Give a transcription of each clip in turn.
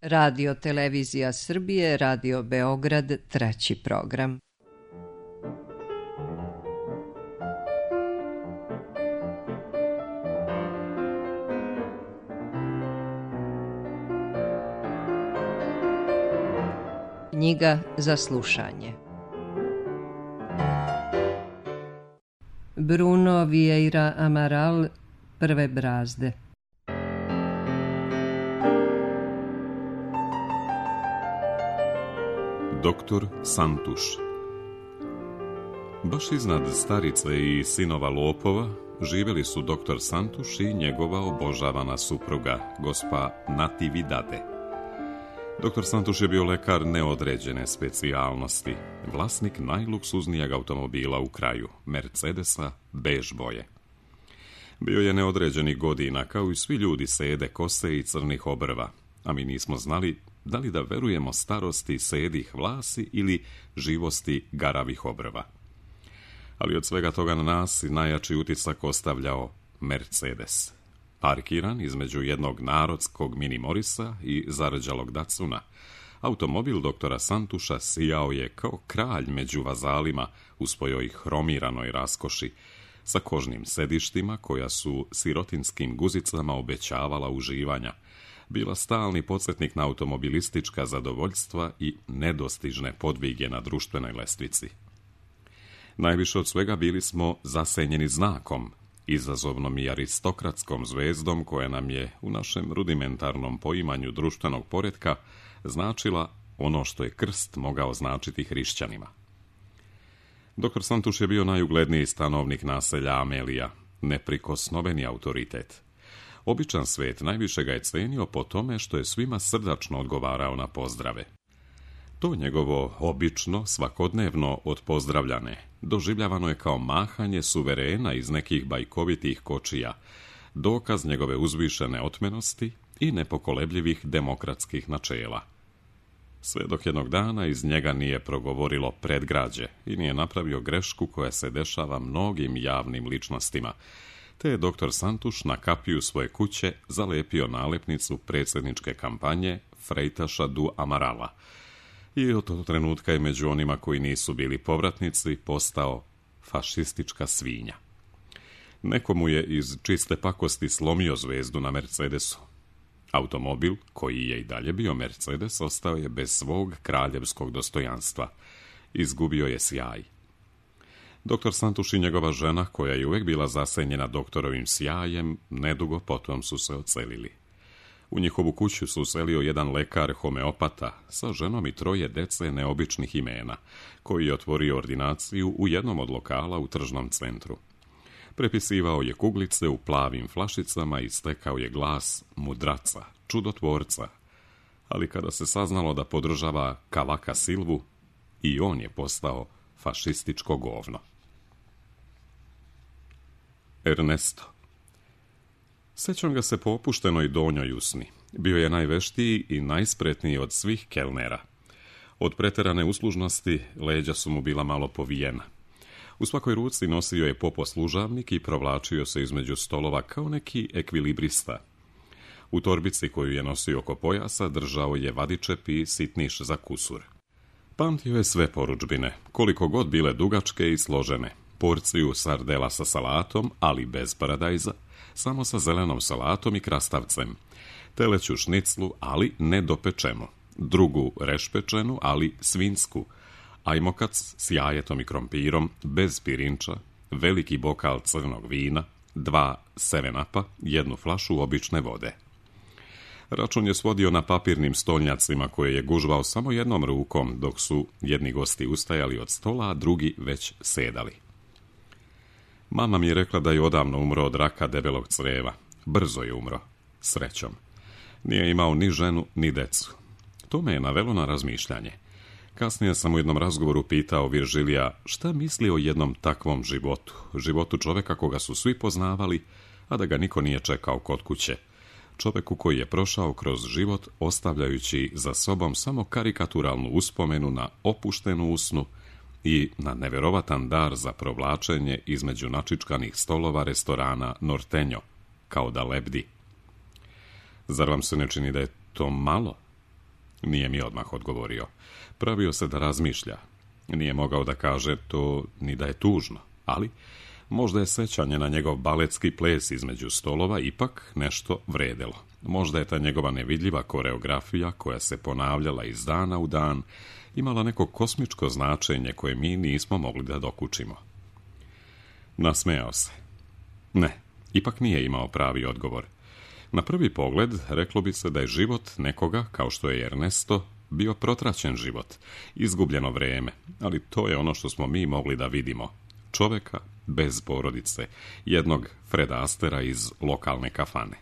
Radio Televizija Srbije, Radio Beograd, treći program. Knjiga za slušanje. Bruno Vieira Amaral, Prve brazde. Doktor Santuš. Baš iznad starice i sinova lopova živjeli su doktor Santuš i njegova obožavana supruga, gospa Natividade. Doktor Santuš je bio lekar neodređene specijalnosti, vlasnik najluksuznijeg automobila u kraju, Mercedesa bež boje. Bio je neodređenih godina, kao i svi ljudi sede kose i crnih obrva, a mi nismo znali da li da verujemo starosti sedih vlasi ili živosti garavih obrva. Ali od svega toga na nas najjači utisak ostavljao Mercedes. Parkiran između jednog narodskog Mini Morisa i zarđalog Dacuna, automobil doktora Santuša sijao je kao kralj među vazalima u svojoj hromiranoj raskoši, sa kožnim sedištima koja su sirotinskim guzicama obećavala uživanja, bila stalni podsjetnik na automobilistička zadovoljstva i nedostižne podvige na društvenoj lestvici. Najviše od svega bili smo zasenjeni znakom, izazovnom i aristokratskom zvezdom koja nam je u našem rudimentarnom poimanju društvenog poretka značila ono što je krst mogao značiti hrišćanima. Doktor Santuš je bio najugledniji stanovnik naselja Amelija, neprikosnoveni autoritet. Običan svet najviše ga je cenio po tome što je svima srdačno odgovarao na pozdrave. To njegovo obično, svakodnevno odpozdravljane doživljavano je kao mahanje suverena iz nekih bajkovitih kočija, dokaz njegove uzvišene otmenosti i nepokolebljivih demokratskih načela. Sve dok jednog dana iz njega nije progovorilo predgrađe i nije napravio grešku koja se dešava mnogim javnim ličnostima, te je doktor Santuš na kapiju svoje kuće zalepio nalepnicu predsjedničke kampanje Freitaša du Amarala i od tog trenutka je među onima koji nisu bili povratnici postao fašistička svinja. Neko mu je iz čiste pakosti slomio zvezdu na Mercedesu. Automobil, koji je i dalje bio Mercedes, ostao je bez svog kraljevskog dostojanstva. Izgubio je sjaj. Doktor Santuš i njegova žena, koja je uvijek bila zasenjena doktorovim sjajem, nedugo potom su se odselili. U njihovu kuću se uselio jedan lekar homeopata sa ženom i 3 dece neobičnih imena, koji je otvorio ordinaciju u jednom od lokala u tržnom centru. Prepisivao je kuglice u plavim flašicama i stekao je glas mudraca, čudotvorca, ali kada se saznalo da podržava Cavaca Silvu, i on je postao fašističko govno. Ernesto. Sećam ga se po opuštenoj donjoj usni. Bio je najveštiji i najspretniji od svih kelnera. Od preterane uslužnosti leđa su mu bila malo povijena. U svakoj ruci nosio je poposlužavnik i provlačio se između stolova kao neki ekvilibrista. U torbici koju je nosio oko pojasa držao je vadičep i sitniš za kusur. Pamtio je sve porudžbine, koliko god bile dugačke i složene. Porciju sardela sa salatom, ali bez paradajza, samo sa zelenom salatom i krastavcem. Teleću šniclu, ali ne dopečenu. Drugu rešpečenu, ali svinsku. Ajmokac s jajetom i krompirom, bez pirinča, veliki bokal crnog vina, 2 7-apa, 1 flašu obične vode. Račun je svodio na papirnim stolnjacima koje je gužvao samo jednom rukom, dok su jedni gosti ustajali od stola, a drugi već sedali. Mama mi je rekla da je odavno umro od raka debelog creva. Brzo je umro, srećom. Nije imao ni ženu, ni decu. To me je navelo na razmišljanje. Kasnije sam u jednom razgovoru pitao Viržilija šta misli o jednom takvom životu, životu čoveka koga su svi poznavali, a da ga niko nije čekao kod kuće. Čoveku koji je prošao kroz život ostavljajući za sobom samo karikaturalnu uspomenu na opuštenu usnu i na neverovatan dar za provlačenje između načičkanih stolova restorana Nortenjo, kao da lebdi. Zar vam se ne čini da je to malo? Nije mi odmah odgovorio. Pravio se da razmišlja. Nije mogao da kaže to ni da je tužno, ali možda je sećanje na njegov baletski ples između stolova ipak nešto vredelo. Možda je ta njegova nevidljiva koreografija koja se ponavljala iz dana u dan imala neko kosmičko značenje koje mi nismo mogli da dokučimo. Nasmejao se. Ne, ipak nije imao pravi odgovor. Na prvi pogled reklo bi se da je život nekoga, kao što je Ernesto, bio protraćen život, izgubljeno vrijeme, ali to je ono što smo mi mogli da vidimo. Čoveka bez porodice, jednog Freda Astera iz lokalne kafane.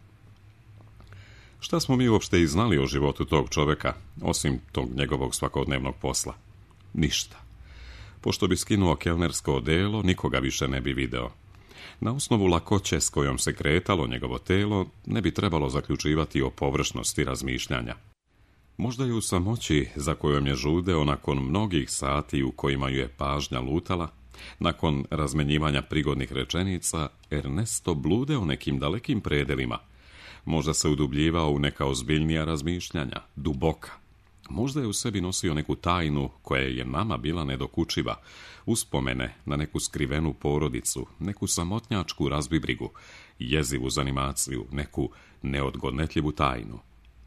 Šta smo mi uopšte i znali o životu tog čoveka, osim tog njegovog svakodnevnog posla? Ništa. Pošto bi skinuo kelnersko odelo, nikoga više ne bi video. Na osnovu lakoće s kojom se kretalo njegovo telo, ne bi trebalo zaključivati o površnosti razmišljanja. Možda je u samoći za kojom je žudeo nakon mnogih sati u kojima ju je pažnja lutala, nakon razmenjivanja prigodnih rečenica, Ernesto bludeo nekim dalekim predelima. Možda se udubljivao u neka ozbiljnija razmišljanja, duboka. Možda je u sebi nosio neku tajnu koja je nama bila nedokučiva, uspomene na neku skrivenu porodicu, neku samotnjačku razbibrigu, jezivu zanimaciju, neku neodgodnetljivu tajnu.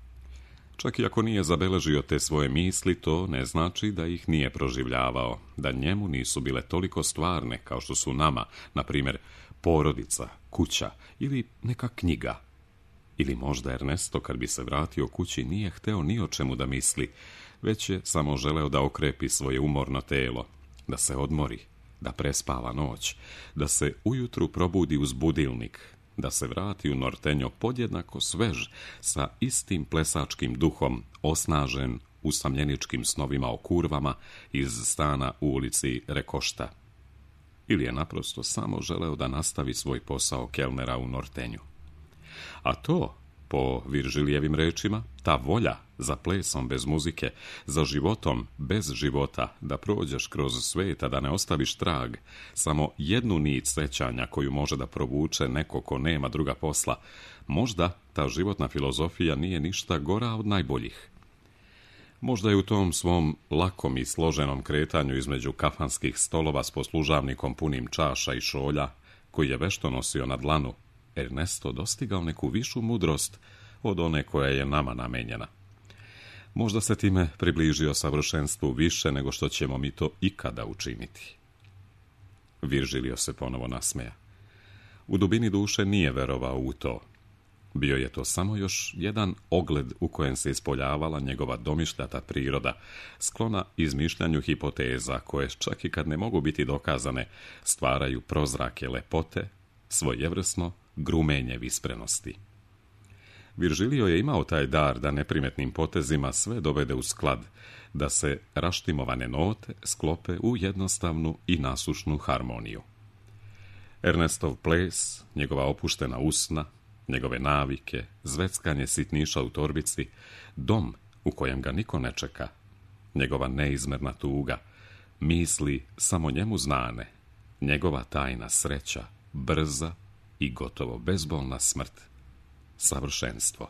Čak i ako nije zabeležio te svoje misli, to ne znači da ih nije proživljavao, da njemu nisu bile toliko stvarne kao što su nama, na primjer, porodica, kuća ili neka knjiga. Ili možda Ernesto, kad bi se vratio kući, nije hteo ni o čemu da misli, već je samo želeo da okrepi svoje umorno telo, da se odmori, da prespava noć, da se ujutru probudi uz budilnik, da se vrati u Nortenjo podjednako svež, sa istim plesačkim duhom, osnažen usamljeničkim snovima o kurvama iz stana u ulici Rekošta. Ili je naprosto samo želeo da nastavi svoj posao kelnera u Nortenju. A to, po Viržilijevim rečima, ta volja za plesom bez muzike, za životom bez života, da prođeš kroz sveta, da ne ostaviš trag, samo jednu nit sećanja koju može da provuče neko ko nema druga posla, možda ta životna filozofija nije ništa gora od najboljih. Možda je u tom svom lakom i složenom kretanju između kafanskih stolova s poslužavnikom punim čaša i šolja, koji je vešto nosio na dlanu, Ernesto dostigao neku višu mudrost od one koja je nama namenjena. Možda se time približio savršenstvu više nego što ćemo mi to ikada učiniti. Virgilio se ponovo nasmeja. U dubini duše nije verovao u to. Bio je to samo još jedan ogled u kojem se ispoljavala njegova domišljata priroda, sklona izmišljanju hipoteza koje, čak i kad ne mogu biti dokazane, stvaraju prozrake lepote, svojevrsno grumenje visprenosti. Virgilio je imao taj dar da neprimetnim potezima sve dovede u sklad, da se raštimovane note sklope u jednostavnu i nasušnu harmoniju. Ernestov ples, njegova opuštena usna, njegove navike, zveckanje sitniša u torbici, dom u kojem ga niko ne čeka, njegova neizmerna tuga, misli samo njemu znane, njegova tajna sreća, brza i gotovo bezbolna smrt, savršenstvo.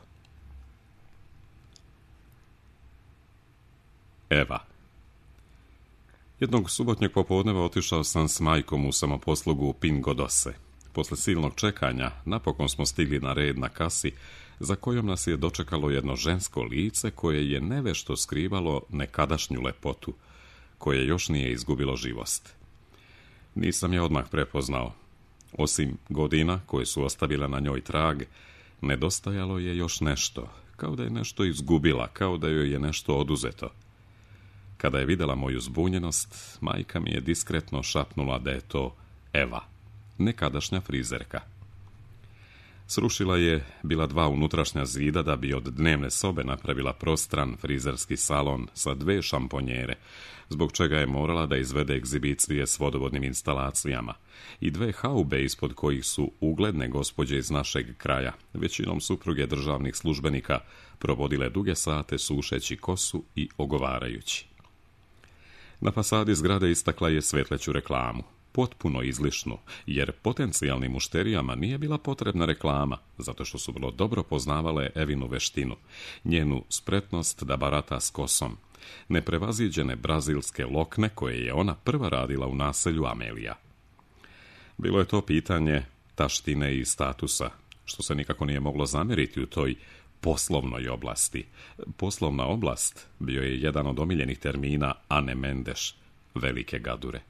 Eva. Jednog subotnjeg popodneva otišao sam s majkom u samoposlugu u Pingo Doce. Posle silnog čekanja, napokon smo stigli na red na kasi, za kojom nas je dočekalo jedno žensko lice koje je nevešto skrivalo nekadašnju lepotu, koje još nije izgubilo živost. Nisam je odmah prepoznao. Osim godina koje su ostavile na njoj trag, nedostajalo je još nešto, kao da je nešto izgubila, kao da joj je nešto oduzeto. Kada je vidjela moju zbunjenost, majka mi je diskretno šapnula da je to Eva, nekadašnja frizerka. Srušila je bila 2 unutrašnja zida da bi od dnevne sobe napravila prostran frizerski salon sa 2 šamponjere, zbog čega je morala da izvede egzibicije s vodovodnim instalacijama i 2 haube ispod kojih su ugledne gospođe iz našeg kraja, većinom supruge državnih službenika, provodile duge sate sušeći kosu i ogovarajući. Na fasadi zgrade istakla je svetleću reklamu. potpuno izlišnu, jer potencijalnim mušterijama nije bila potrebna reklama, zato što su vrlo dobro poznavale Evinu veštinu, njenu spretnost da barata s kosom, neprevaziđene brazilske lokne koje je ona prva radila u naselju Amelija. Bilo je to pitanje taštine i statusa, što se nikako nije moglo zamjeriti u toj poslovnoj oblasti. Poslovna oblast bio je jedan od omiljenih termina Ane Mendeš, velike gadure.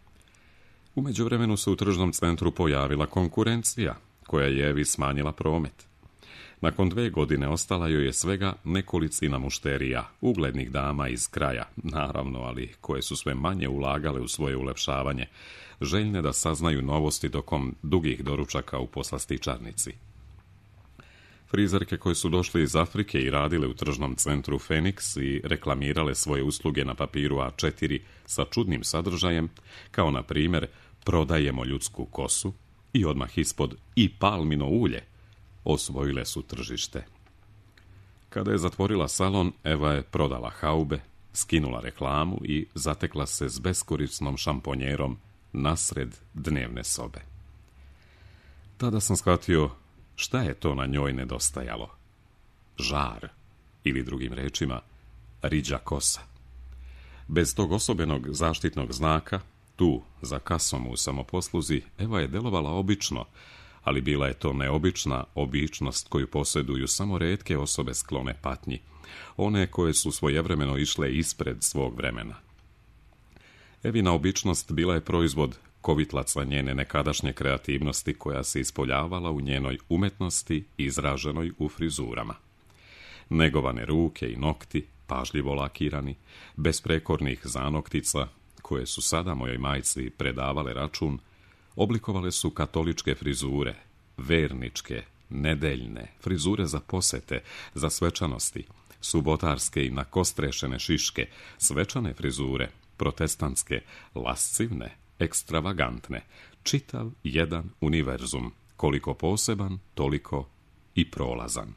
U međuvremenu se u tržnom centru pojavila konkurencija, koja je Evi smanjila promet. Nakon 2 godine ostala joj je svega nekolicina mušterija, uglednih dama iz kraja, naravno, ali koje su sve manje ulagale u svoje ulepšavanje, željne da saznaju novosti tokom dugih doručaka u poslastičarnici. Frizerke koje su došle iz Afrike i radile u tržnom centru Phoenix i reklamirale svoje usluge na papiru A4 sa čudnim sadržajem, kao na primjer prodajemo ljudsku kosu i odmah ispod i palmino ulje, osvojile su tržište. Kada je zatvorila salon, Eva je prodala haube, skinula reklamu i zatekla se s beskorisnom šamponjerom nasred dnevne sobe. Tada sam shvatio šta je to na njoj nedostajalo. Žar, ili drugim rečima, riđa kosa. Bez tog osobenog zaštitnog znaka, tu, za kasom u samoposluzi, Eva je delovala obično, ali bila je to neobična običnost koju posjeduju samo retke osobe sklone patnji, one koje su svojevremeno išle ispred svog vremena. Evina običnost bila je proizvod kovitlaca njene nekadašnje kreativnosti koja se ispoljavala u njenoj umetnosti izraženoj u frizurama. Negovane ruke i nokti, pažljivo lakirani, bez prekornih zanoktica, koje su sada mojoj majci predavale račun, oblikovale su katoličke frizure, verničke, nedeljne, frizure za posete, za svečanosti, subotarske i nakostrešene šiške, svečane frizure, protestantske, lascivne, ekstravagantne, čitav jedan univerzum, koliko poseban, toliko i prolazan.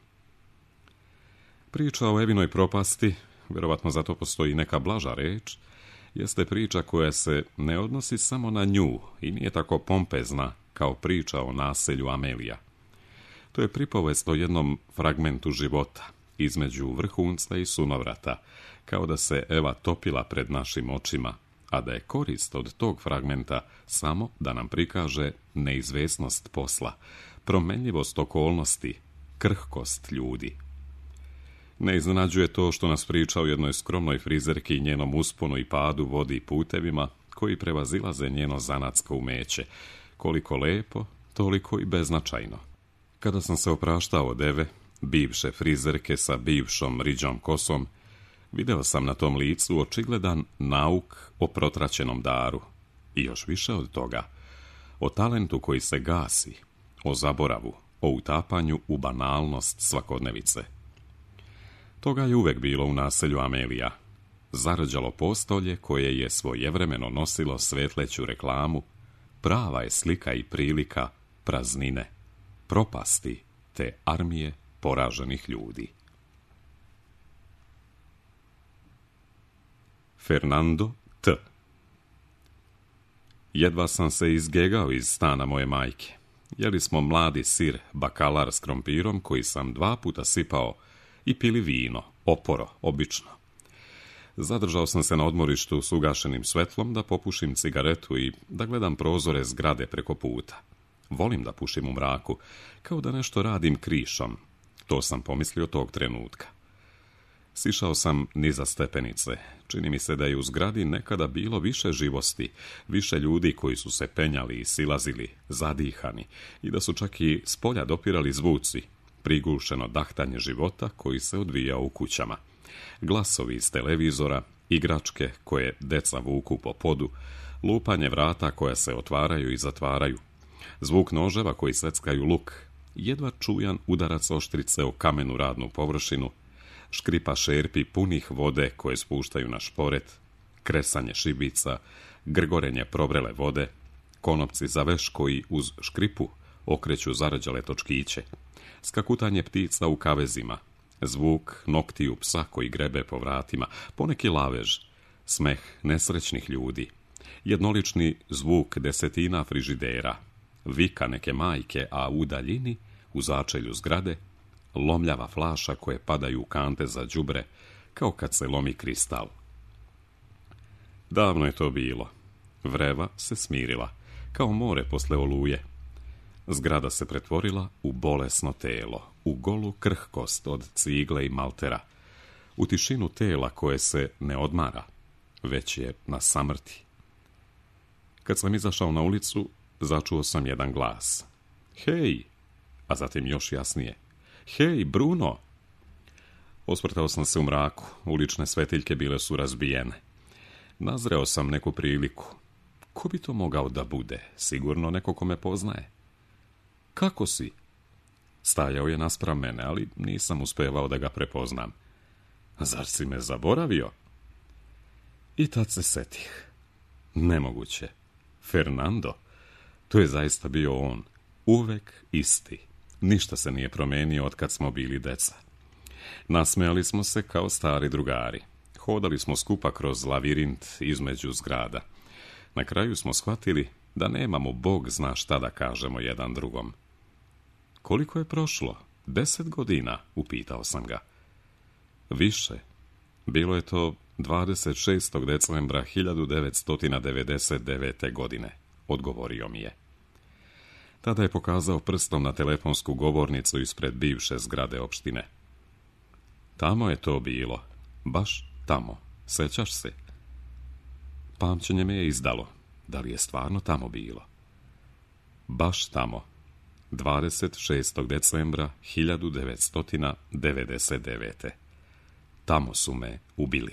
Priča o Evinoj propasti, vjerovatno zato postoji neka blaža reč, jeste priča koja se ne odnosi samo na nju i nije tako pompezna kao priča o naselju Amelija. To je pripovest o jednom fragmentu života, između vrhunca i sunovrata, kao da se Eva topila pred našim očima, a da je korist od tog fragmenta samo da nam prikaže neizvesnost posla, promenljivost okolnosti, krhkost ljudi. Ne iznenađuje to što nas priča o jednoj skromnoj frizerki i njenom usponu i padu, vodi i putevima koji prevazilaze njeno zanatsko umeće, koliko lepo, toliko i beznačajno. Kada sam se opraštao od Eve, bivše frizerke sa bivšom riđom kosom, video sam na tom licu očigledan nauk o protraćenom daru i još više od toga, o talentu koji se gasi, o zaboravu, o utapanju u banalnost svakodnevice. Toga je uvek bilo u naselju Amelija. Zarđalo postolje koje je svojevremeno nosilo svetleću reklamu, prava je slika i prilika praznine, propasti te armije poraženih ljudi. Fernando T. Jedva sam se izgegao iz stana moje majke. Jeli smo mladi sir, bakalar s krompirom koji sam 2 puta sipao i pili vino, oporo, obično. Zadržao sam se na odmorištu s ugašenim svetlom da popušim cigaretu i da gledam prozore zgrade preko puta. Volim da pušim u mraku, kao da nešto radim krišom. To sam pomislio tog trenutka. Sišao sam niza stepenice. Čini mi se da je u zgradi nekada bilo više živosti, više ljudi koji su se penjali i silazili, zadihani, i da su čak i s polja dopirali zvuci, prigušeno dahtanje života koji se odvijao u kućama. Glasovi iz televizora, igračke koje deca vuku po podu, lupanje vrata koja se otvaraju i zatvaraju, zvuk noževa koji seckaju luk, jedva čujan udarac oštrice o kamenu radnu površinu, škripa šerpi punih vode koje spuštaju na šporet, kresanje šibica, grgorenje probrele vode, konopci za veš koji uz škripu okreću zarđale točkiće, skakutanje ptica u kavezima, zvuk noktiju psa koji grebe po vratima, poneki lavež, smeh nesrećnih ljudi, Jednolični zvuk desetina frižidera, vika neke majke, a u daljini, u začelju zgrade, lomljava flaša koje padaju u kante za đubre, kao kad se lomi kristal. Davno je to bilo. Vreva se smirila, kao more posle oluje. Zgrada se pretvorila u bolesno telo, u golu krhkost od cigle i maltera, u tišinu tela koje se ne odmara, već je na samrti. Kad sam izašao na ulicu, začuo sam jedan glas. Hej! A zatim još jasnije. Hej, Bruno! Osvrtao sam se u mraku, ulične svetiljke bile su razbijene. Nazreo sam neku priliku. Ko bi to mogao da bude? Sigurno neko ko me poznaje. Kako si? Stajao je naspram mene, ali nisam uspevao da ga prepoznam. Zar si me zaboravio? I tad se setih. Nemoguće. Fernando? To je zaista bio on. Uvek isti. Ništa se nije promenio od kad smo bili deca. Nasmejali smo se kao stari drugari. Hodali smo skupa kroz lavirint između zgrada. Na kraju smo shvatili da nemamo Bog zna šta da kažemo jedan drugom. Koliko je prošlo? 10 godina, upitao sam ga. Više. Bilo je to 26. decembra 1999. godine, odgovorio mi je. Tada je pokazao prstom na telefonsku govornicu ispred bivše zgrade opštine. Tamo je to bilo. Baš tamo. Sećaš se? Pamćenje me je izdalo. Da li je stvarno tamo bilo? Baš tamo. 26. decembra 1999. Tamo su me ubili.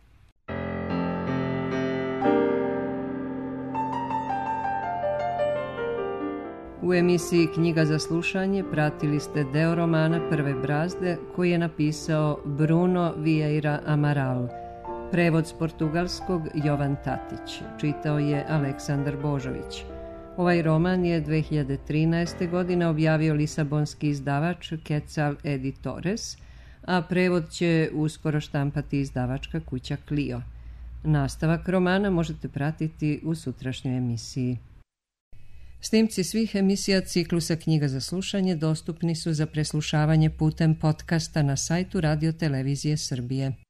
U emisiji Knjiga za slušanje pratili ste deo romana Prve brazde koji je napisao Bruno Vieira Amaral. Prevod s portugalskog Jovan Tatić. Čitao je Aleksandar Božović. Ovaj roman je 2013. godine objavio lisabonski izdavač Quetzal Editores, a prevod će uskoro štampati izdavačka kuća Clio. Nastavak romana možete pratiti u sutrašnjoj emisiji. Snimci svih emisija ciklusa Knjiga za slušanje dostupni su za preslušavanje putem podcasta na sajtu Radio Televizije Srbije.